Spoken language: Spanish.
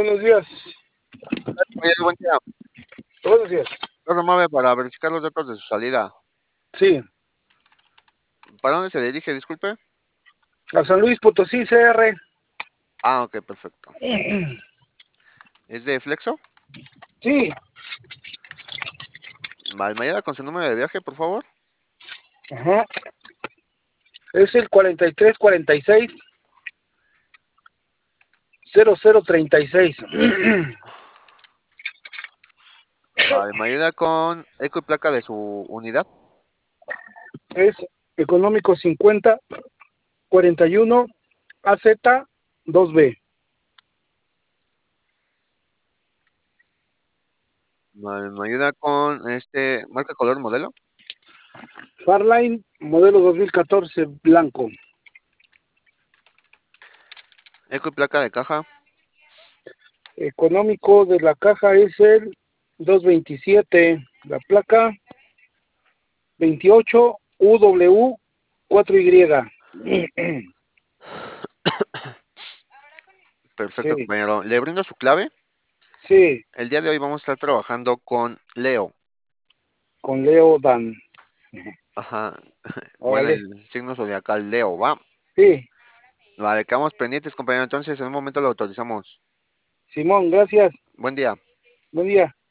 buenos días. Oye, buen día. Buenos días. Lo mueve para verificar los datos de su salida. Sí, ¿Para dónde se dirige? Disculpe. a San Luis Potosí, CR. Ah, ok, perfecto. ¿Es de Flexo? Sí, Vale, me ayuda con su número de viaje, por favor. ajá. Es el 4346 0036. Vale, me ayuda con eco y placa de su unidad. Es económico 5041 AZ2B. Vale, me ayuda con marca, color, modelo. Farline, modelo 2014, blanco. Eco y placa de caja. Económico de la caja es el 227. La placa 28 UW 4Y. Perfecto, Sí, compañero. Le brindo su clave. sí, El día de hoy vamos a estar trabajando con Leo. con Leo Dan. Ajá. Bueno, Órale. el signo zodiacal Leo, ¿va? Sí, Vale, quedamos pendientes, compañero. Entonces, en un momento lo autorizamos. Simón, gracias. Buen día. Buen día.